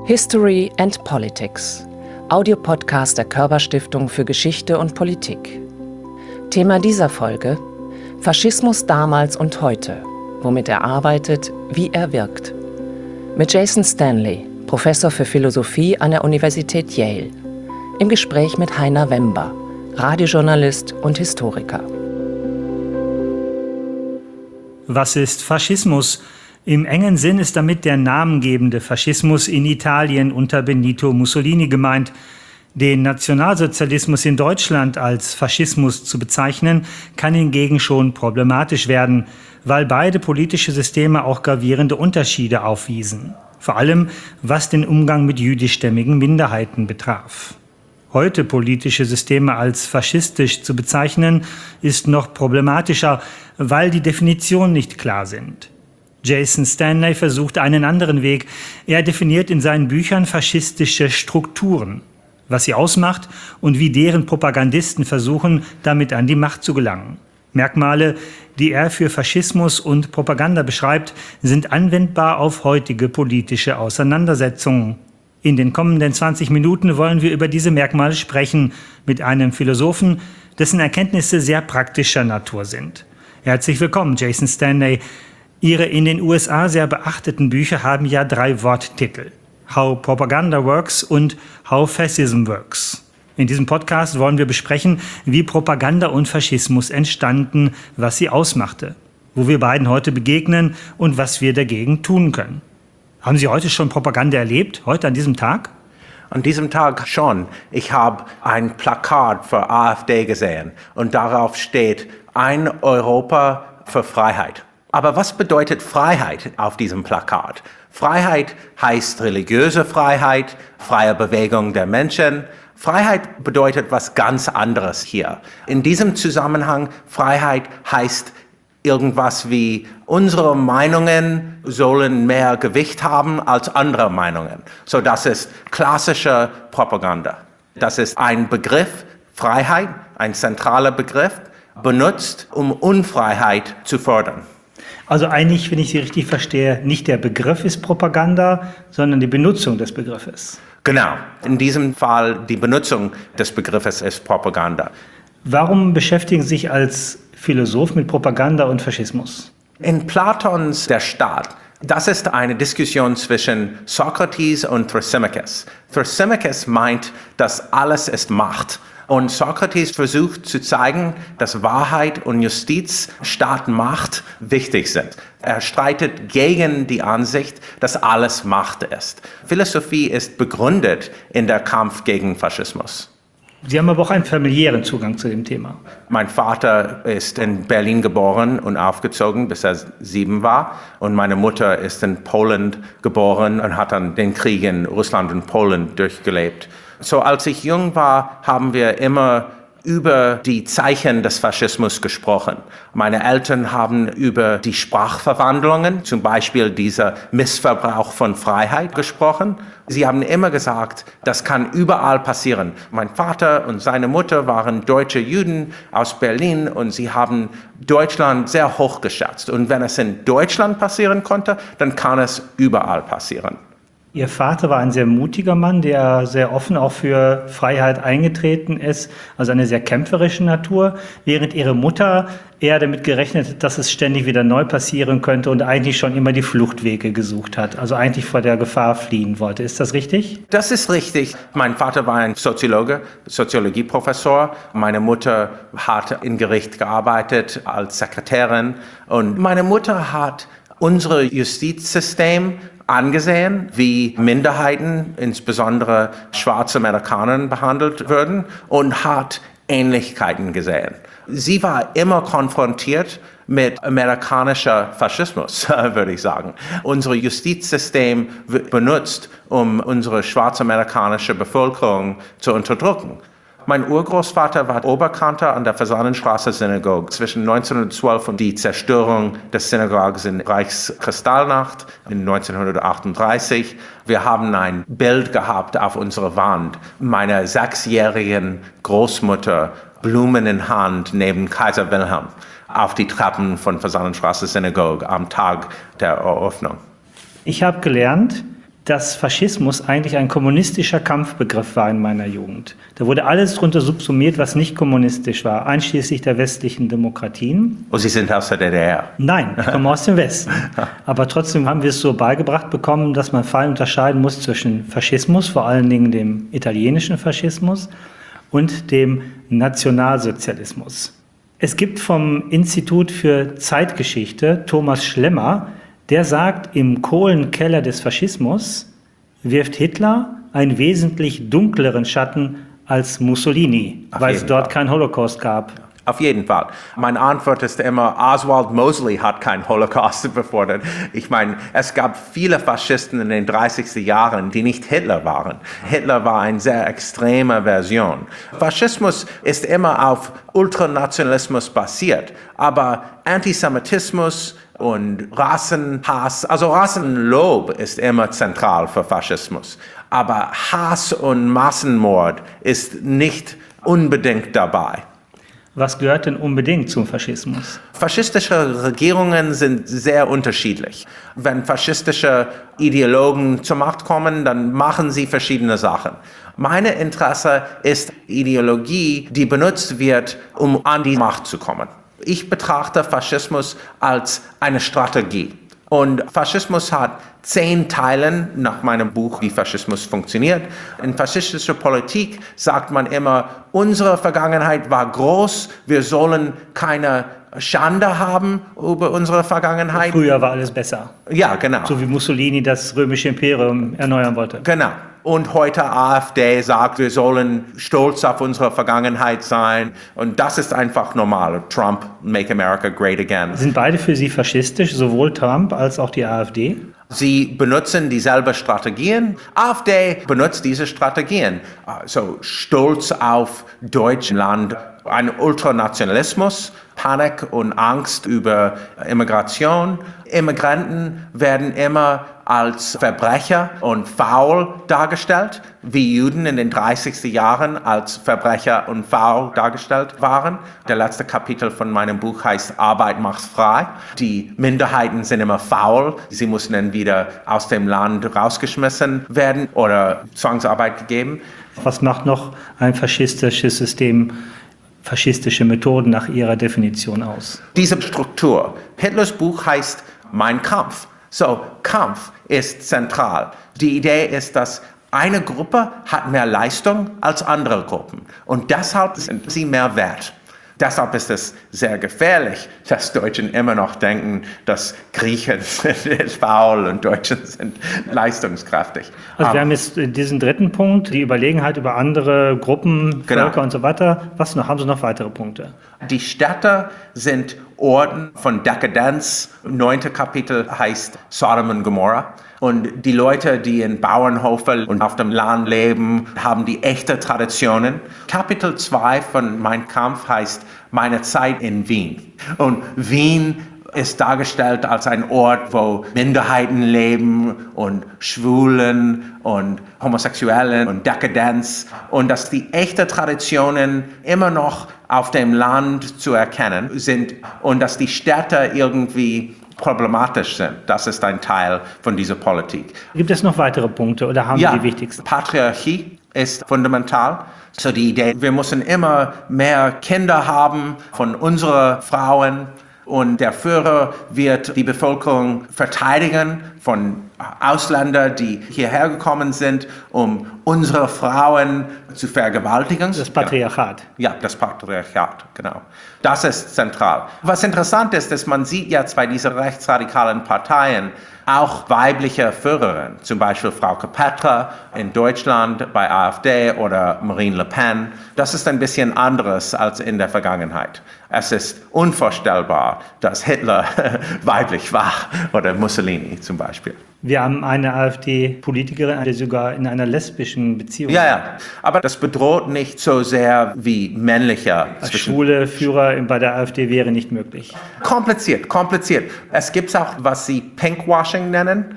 History and Politics, Audiopodcast der Körber-Stiftung für Geschichte und Politik. Thema dieser Folge: Faschismus damals und heute, womit er arbeitet, wie er wirkt. Mit Jason Stanley, Professor für Philosophie an der Universität Yale. Im Gespräch mit Heiner Wember, Radiojournalist und Historiker. Was ist Faschismus? Im engen Sinn ist damit der namengebende Faschismus in Italien unter Benito Mussolini gemeint. Den Nationalsozialismus in Deutschland als Faschismus zu bezeichnen, kann hingegen schon problematisch werden, weil beide politische Systeme auch gravierende Unterschiede aufwiesen. Vor allem, was den Umgang mit jüdischstämmigen Minderheiten betraf. Heute politische Systeme als faschistisch zu bezeichnen, ist noch problematischer, weil die Definitionen nicht klar sind. Jason Stanley versucht einen anderen Weg. Er definiert in seinen Büchern faschistische Strukturen, was sie ausmacht und wie deren Propagandisten versuchen, damit an die Macht zu gelangen. Merkmale, die er für Faschismus und Propaganda beschreibt, sind anwendbar auf heutige politische Auseinandersetzungen. In den kommenden 20 Minuten wollen wir über diese Merkmale sprechen, mit einem Philosophen, dessen Erkenntnisse sehr praktischer Natur sind. Herzlich willkommen, Jason Stanley. Ihre in den USA sehr beachteten Bücher haben ja 3 Worttitel: How Propaganda Works und How Fascism Works. In diesem Podcast wollen wir besprechen, wie Propaganda und Faschismus entstanden, was sie ausmachte, wo wir beiden heute begegnen und was wir dagegen tun können. Haben Sie heute schon Propaganda erlebt, heute an diesem Tag? An diesem Tag schon. Ich habe ein Plakat für AfD gesehen und darauf steht: Ein Europa für Freiheit. Aber was bedeutet Freiheit auf diesem Plakat? Freiheit heißt religiöse Freiheit, freie Bewegung der Menschen. Freiheit bedeutet was ganz anderes hier. In diesem Zusammenhang, Freiheit heißt irgendwas wie: unsere Meinungen sollen mehr Gewicht haben als andere Meinungen. So, das ist klassische Propaganda. Das ist ein Begriff, Freiheit, ein zentraler Begriff, benutzt, um Unfreiheit zu fördern. Also eigentlich, wenn ich Sie richtig verstehe, nicht der Begriff ist Propaganda, sondern die Benutzung des Begriffes. Genau, in diesem Fall die Benutzung des Begriffes ist Propaganda. Warum beschäftigen Sie sich als Philosoph mit Propaganda und Faschismus? In Platons Der Staat, das ist eine Diskussion zwischen Sokrates und Thrasymachos. Thrasymachos meint, dass alles ist Macht. Und Sokrates versucht zu zeigen, dass Wahrheit und Justiz statt Macht wichtig sind. Er streitet gegen die Ansicht, dass alles Macht ist. Philosophie ist begründet in der Kampf gegen Faschismus. Sie haben aber auch einen familiären Zugang zu dem Thema. Mein Vater ist in Berlin geboren und aufgezogen, bis er 7 war. Und meine Mutter ist in Polen geboren und hat dann den Krieg in Russland und Polen durchgelebt. So, als ich jung war, haben wir immer über die Zeichen des Faschismus gesprochen. Meine Eltern haben über die Sprachverwandlungen, zum Beispiel dieser Missverbrauch von Freiheit, gesprochen. Sie haben immer gesagt, das kann überall passieren. Mein Vater und seine Mutter waren deutsche Juden aus Berlin und sie haben Deutschland sehr hoch geschätzt. Und wenn es in Deutschland passieren konnte, dann kann es überall passieren. Ihr Vater war ein sehr mutiger Mann, der sehr offen auch für Freiheit eingetreten ist, also eine sehr kämpferische Natur, während Ihre Mutter eher damit gerechnet hat, dass es ständig wieder neu passieren könnte und eigentlich schon immer die Fluchtwege gesucht hat, also eigentlich vor der Gefahr fliehen wollte. Ist das richtig? Das ist richtig. Mein Vater war ein Soziologe, Soziologieprofessor. Meine Mutter hat im Gericht gearbeitet als Sekretärin und meine Mutter hat unser Justizsystem angesehen, wie Minderheiten, insbesondere schwarze Amerikaner, behandelt würden und hat Ähnlichkeiten gesehen. Sie war immer konfrontiert mit amerikanischer Faschismus, würde ich sagen. Unser Justizsystem wird benutzt, um unsere schwarzamerikanische Bevölkerung zu unterdrücken. Mein Urgroßvater war Oberkantor an der Fasanenstraße Synagoge zwischen 1912 und die Zerstörung des Synagoges in Reichskristallnacht in 1938. Wir haben ein Bild gehabt auf unserer Wand meiner 6-jährigen Großmutter, Blumen in Hand, neben Kaiser Wilhelm auf die Treppen von Fasanenstraße Synagoge am Tag der Eröffnung. Ich habe gelernt, dass Faschismus eigentlich ein kommunistischer Kampfbegriff war in meiner Jugend. Da wurde alles drunter subsumiert, was nicht kommunistisch war, einschließlich der westlichen Demokratien. Und Sie sind aus der DDR? Nein, ich komme aus dem Westen. Aber trotzdem haben wir es so beigebracht bekommen, dass man fein unterscheiden muss zwischen Faschismus, vor allen Dingen dem italienischen Faschismus, und dem Nationalsozialismus. Es gibt vom Institut für Zeitgeschichte Thomas Schlemmer, der sagt, im Kohlenkeller des Faschismus wirft Hitler einen wesentlich dunkleren Schatten als Mussolini, weil es dort keinen Holocaust gab. Auf jeden Fall. Meine Antwort ist immer, Oswald Mosley hat keinen Holocaust befordert. Ich meine, es gab viele Faschisten in den 30er Jahren, die nicht Hitler waren. Hitler war eine sehr extreme Version. Faschismus ist immer auf Ultranationalismus basiert, aber Antisemitismus und Rassenhass, also Rassenlob ist immer zentral für Faschismus. Aber Hass und Massenmord ist nicht unbedingt dabei. Was gehört denn unbedingt zum Faschismus? Faschistische Regierungen sind sehr unterschiedlich. Wenn faschistische Ideologen zur Macht kommen, dann machen sie verschiedene Sachen. Mein Interesse ist Ideologie, die benutzt wird, um an die Macht zu kommen. Ich betrachte Faschismus als eine Strategie. Und Faschismus hat 10 Teile nach meinem Buch, wie Faschismus funktioniert. In faschistischer Politik sagt man immer, unsere Vergangenheit war groß, wir sollen keine Schande haben über unsere Vergangenheit. Früher war alles besser. Ja, genau. So wie Mussolini das römische Imperium erneuern wollte. Genau. Und heute AfD sagt, wir sollen stolz auf unsere Vergangenheit sein. Und das ist einfach normal. Trump, make America great again. Sind beide für Sie faschistisch, sowohl Trump als auch die AfD? Sie benutzen dieselben Strategien. AfD benutzt diese Strategien. So stolz auf Deutschland, ein Ultranationalismus, Panik und Angst über Immigration. Immigranten werden immer als Verbrecher und faul dargestellt, wie Juden in den 30er Jahren als Verbrecher und faul dargestellt waren. Der letzte Kapitel von meinem Buch heißt Arbeit macht frei. Die Minderheiten sind immer faul. Sie müssen dann wieder aus dem Land rausgeschmissen werden oder Zwangsarbeit gegeben. Was macht noch ein faschistisches System, faschistische Methoden nach Ihrer Definition aus? Diese Struktur. Hitlers Buch heißt Mein Kampf. So, Kampf ist zentral. Die Idee ist, dass eine Gruppe hat mehr Leistung als andere Gruppen und deshalb sind sie mehr wert. Deshalb ist es sehr gefährlich, dass Deutschen immer noch denken, dass Griechen sind faul und Deutschen sind leistungskräftig. Also wir haben jetzt diesen dritten Punkt, die Überlegenheit über andere Gruppen, Völker und so weiter. Was noch? Haben Sie noch weitere Punkte? Die Städte sind Orten von Dekadenz. 9. Kapitel heißt Sodom und Gomorra. Und die Leute, die in Bauernhöfen und auf dem Land leben, haben die echten Traditionen. Kapitel 2 von Mein Kampf heißt Meine Zeit in Wien. Und Wien ist dargestellt als ein Ort, wo Minderheiten leben und Schwulen und Homosexuellen und Dekadenz. Und dass die echten Traditionen immer noch auf dem Land zu erkennen sind und dass die Städte irgendwie problematisch sind. Das ist ein Teil von dieser Politik. Gibt es noch weitere Punkte oder haben Sie die wichtigsten? Patriarchie ist fundamental. So die Idee, wir müssen immer mehr Kinder haben von unseren Frauen und der Führer wird die Bevölkerung verteidigen von Ausländern, die hierher gekommen sind, um unsere Frauen zu vergewaltigen. Das Patriarchat. Ja, das Patriarchat, genau. Das ist zentral. Was interessant ist, dass man sieht jetzt bei diesen rechtsradikalen Parteien auch weibliche Führerinnen, zum Beispiel Frauke Petra in Deutschland bei AfD oder Marine Le Pen. Das ist ein bisschen anderes als in der Vergangenheit. Es ist unvorstellbar, dass Hitler weiblich war oder Mussolini zum Beispiel. Wir haben eine AfD-Politikerin, die sogar in einer lesbischen Beziehung ist. Ja, aber das bedroht nicht so sehr wie männliche. Schwule Führer bei der AfD wäre nicht möglich. Kompliziert. Es gibt auch, was sie Pinkwashing nennen.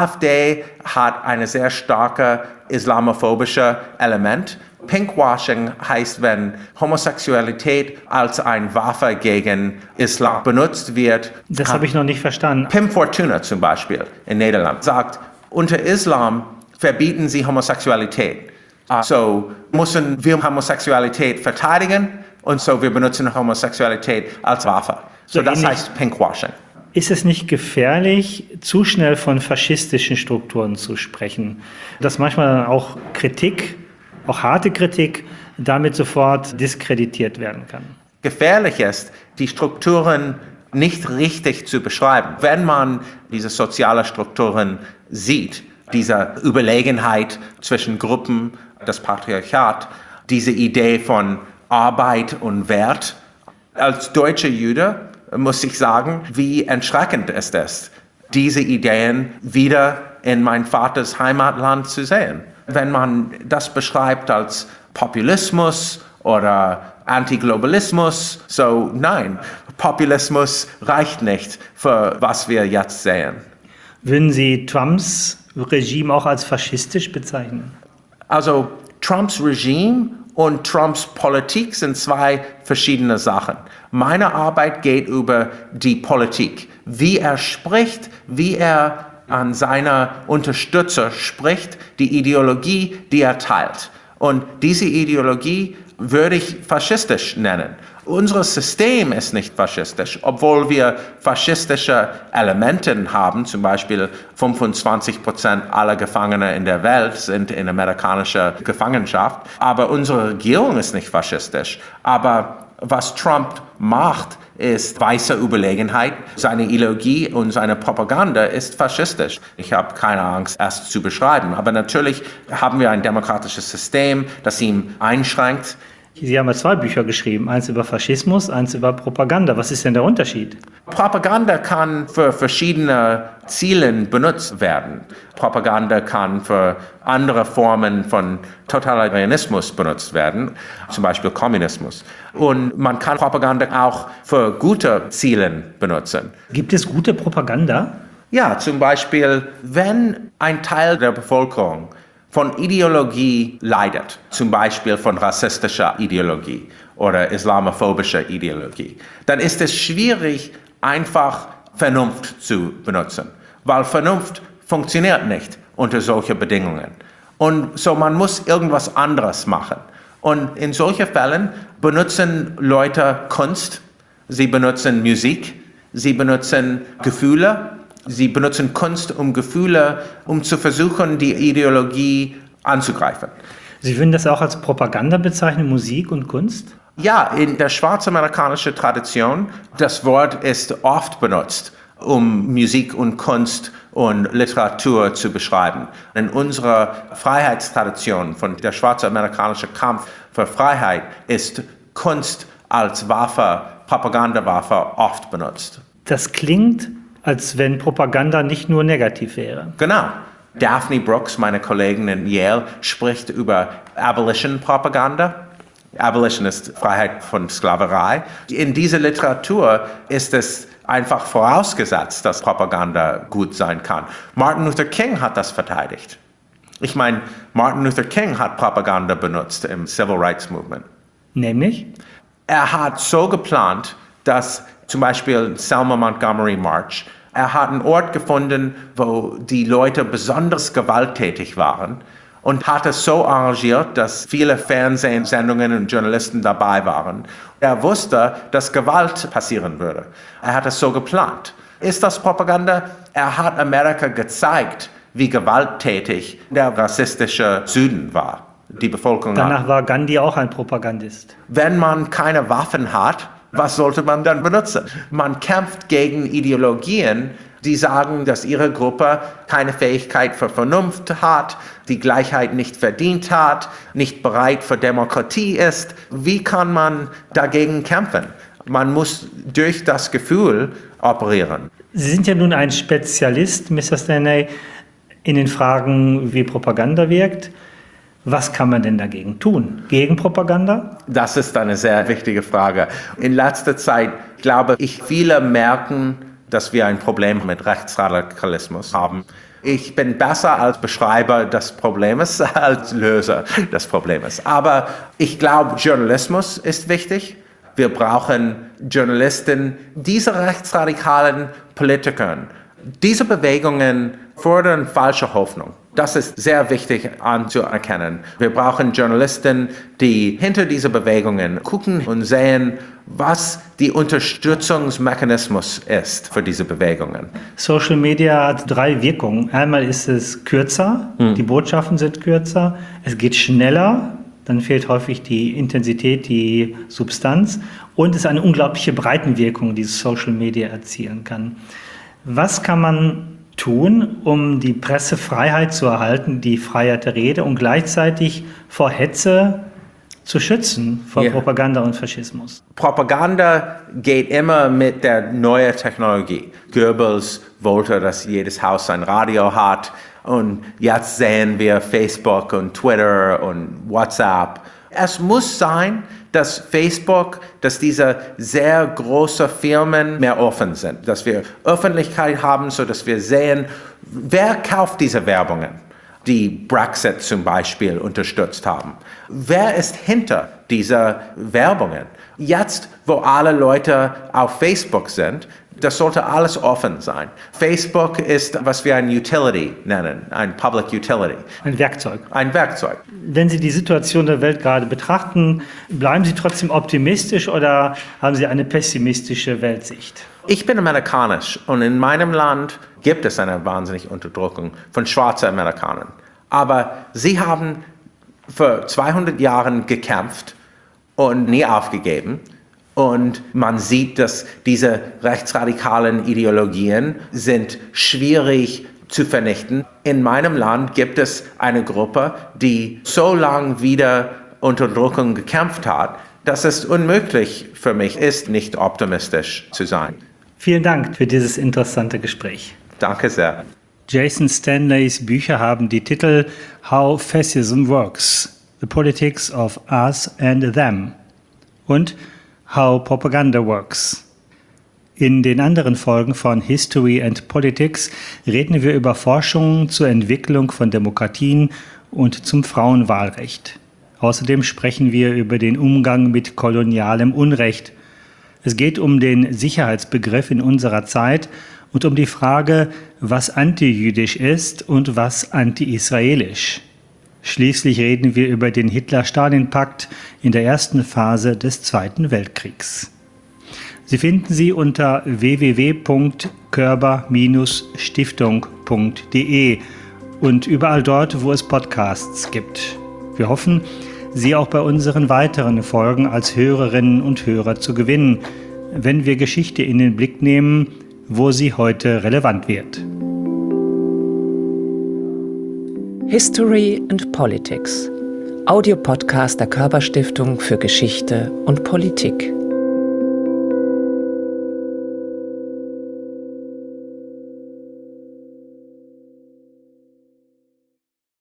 AfD hat eine sehr starke islamophobische Element. Pinkwashing heißt, wenn Homosexualität als eine Waffe gegen Islam benutzt wird. Das habe ich noch nicht verstanden. Pim Fortuna zum Beispiel in Niederland sagt, unter Islam verbieten sie Homosexualität. So müssen wir Homosexualität verteidigen und so wir benutzen Homosexualität als Waffe. So das heißt Pinkwashing. Ist es nicht gefährlich, zu schnell von faschistischen Strukturen zu sprechen? Dass manchmal auch Kritik, auch harte Kritik, damit sofort diskreditiert werden kann? Gefährlich ist, die Strukturen nicht richtig zu beschreiben. Wenn man diese sozialen Strukturen sieht, diese Überlegenheit zwischen Gruppen, das Patriarchat, diese Idee von Arbeit und Wert. Als deutscher Jude muss ich sagen, wie erschreckend es ist, diese Ideen wieder in mein Vaters Heimatland zu sehen. Wenn man das beschreibt als Populismus oder Antiglobalismus, so nein, Populismus reicht nicht für was wir jetzt sehen. Würden Sie Trumps Regime auch als faschistisch bezeichnen? Also Trumps Regime und Trumps Politik sind zwei verschiedene Sachen. Meine Arbeit geht über die Politik, wie er spricht, wie er an seine Unterstützer spricht, die Ideologie, die er teilt. Und diese Ideologie würde ich faschistisch nennen. Unser System ist nicht faschistisch, obwohl wir faschistische Elemente haben, zum Beispiel 25% aller Gefangene in der Welt sind in amerikanischer Gefangenschaft. Aber unsere Regierung ist nicht faschistisch. Aber was Trump macht, ist weiße Überlegenheit. Seine Ideologie und seine Propaganda ist faschistisch. Ich habe keine Angst, es zu beschreiben. Aber natürlich haben wir ein demokratisches System, das ihn einschränkt. Sie haben ja 2 Bücher geschrieben, eins über Faschismus, eins über Propaganda. Was ist denn der Unterschied? Propaganda kann für verschiedene Ziele benutzt werden. Propaganda kann für andere Formen von Totalitarismus benutzt werden, zum Beispiel Kommunismus. Und man kann Propaganda auch für gute Ziele benutzen. Gibt es gute Propaganda? Ja, zum Beispiel, wenn ein Teil der Bevölkerung von Ideologie leidet, zum Beispiel von rassistischer Ideologie oder islamophobischer Ideologie, dann ist es schwierig, einfach Vernunft zu benutzen, weil Vernunft funktioniert nicht unter solchen Bedingungen. Und so man muss irgendwas anderes machen. Und in solchen Fällen benutzen Leute Kunst, sie benutzen Musik, sie benutzen Gefühle. Sie benutzen Kunst, um Gefühle, um zu versuchen, die Ideologie anzugreifen. Sie würden das auch als Propaganda bezeichnen, Musik und Kunst? Ja, in der schwarzamerikanischen Tradition, das Wort ist oft benutzt, um Musik und Kunst und Literatur zu beschreiben. In unserer Freiheitstradition von der schwarzamerikanischen Kampf für Freiheit ist Kunst als Waffe, Propagandawaffe oft benutzt. Das klingt, als wenn Propaganda nicht nur negativ wäre. Genau. Daphne Brooks, meine Kollegin in Yale, spricht über Abolition-Propaganda. Abolition ist Freiheit von Sklaverei. In dieser Literatur ist es einfach vorausgesetzt, dass Propaganda gut sein kann. Martin Luther King hat das verteidigt. Ich meine, Martin Luther King hat Propaganda benutzt im Civil Rights Movement. Nämlich? Er hat so geplant, dass zum Beispiel Selma Montgomery March, er hat einen Ort gefunden, wo die Leute besonders gewalttätig waren und hat es so arrangiert, dass viele Fernsehsendungen und Journalisten dabei waren. Er wusste, dass Gewalt passieren würde. Er hat es so geplant. Ist das Propaganda? Er hat Amerika gezeigt, wie gewalttätig der rassistische Süden war. Die Bevölkerung. Danach war Gandhi auch ein Propagandist. Wenn man keine Waffen hat, was sollte man dann benutzen? Man kämpft gegen Ideologien, die sagen, dass ihre Gruppe keine Fähigkeit für Vernunft hat, die Gleichheit nicht verdient hat, nicht bereit für Demokratie ist. Wie kann man dagegen kämpfen? Man muss durch das Gefühl operieren. Sie sind ja nun ein Spezialist, Mr. Stanley, in den Fragen, wie Propaganda wirkt. Was kann man denn dagegen tun? Gegen Propaganda? Das ist eine sehr wichtige Frage. In letzter Zeit glaube ich, viele merken, dass wir ein Problem mit Rechtsradikalismus haben. Ich bin besser als Beschreiber des Problems als Löser des Problems. Aber ich glaube, Journalismus ist wichtig. Wir brauchen Journalisten, diese rechtsradikalen Politikern. Diese Bewegungen fördern falsche Hoffnung. Das ist sehr wichtig anzuerkennen. Wir brauchen Journalisten, die hinter diese Bewegungen gucken und sehen, was die Unterstützungsmechanismus ist für diese Bewegungen. Social Media hat 3 Wirkungen. Einmal ist es kürzer, die Botschaften sind kürzer, es geht schneller, dann fehlt häufig die Intensität, die Substanz und es ist eine unglaubliche Breitenwirkung, die Social Media erzielen kann. Was kann man tun, um die Pressefreiheit zu erhalten, die Freiheit der Rede und gleichzeitig vor Hetze zu schützen, vor Propaganda und Faschismus? Propaganda geht immer mit der neuen Technologie. Goebbels wollte, dass jedes Haus ein Radio hat und jetzt sehen wir Facebook und Twitter und WhatsApp. Es muss sein, dass Facebook, dass diese sehr großen Firmen mehr offen sind, dass wir Öffentlichkeit haben, sodass wir sehen, wer kauft diese Werbungen, die Brexit zum Beispiel unterstützt haben. Wer ist hinter dieser Werbungen? Jetzt, wo alle Leute auf Facebook sind, das sollte alles offen sein. Facebook ist, was wir ein Utility nennen, ein Public Utility. Ein Werkzeug. Ein Werkzeug. Wenn Sie die Situation der Welt gerade betrachten, bleiben Sie trotzdem optimistisch oder haben Sie eine pessimistische Weltsicht? Ich bin amerikanisch und in meinem Land gibt es eine wahnsinnige Unterdrückung von schwarzen Amerikanern. Aber sie haben für 200 Jahren gekämpft und nie aufgegeben. Und man sieht, dass diese rechtsradikalen Ideologien sind schwierig zu vernichten. In meinem Land gibt es eine Gruppe, die so lange wieder Unterdrückung gekämpft hat, dass es unmöglich für mich ist, nicht optimistisch zu sein. Vielen Dank für dieses interessante Gespräch. Danke sehr. Jason Stanleys Bücher haben die Titel How Fascism Works, The Politics of Us and Them und How Propaganda Works. In den anderen Folgen von History and Politics reden wir über Forschungen zur Entwicklung von Demokratien und zum Frauenwahlrecht. Außerdem sprechen wir über den Umgang mit kolonialem Unrecht. Es geht um den Sicherheitsbegriff in unserer Zeit und um die Frage, was antijüdisch ist und was anti-israelisch. Schließlich reden wir über den Hitler-Stalin-Pakt in der ersten Phase des Zweiten Weltkriegs. Sie finden sie unter www.körber-stiftung.de und überall dort, wo es Podcasts gibt. Wir hoffen, Sie auch bei unseren weiteren Folgen als Hörerinnen und Hörer zu gewinnen, wenn wir Geschichte in den Blick nehmen, wo sie heute relevant wird. History and Politics. Audiopodcast der Körber-Stiftung für Geschichte und Politik.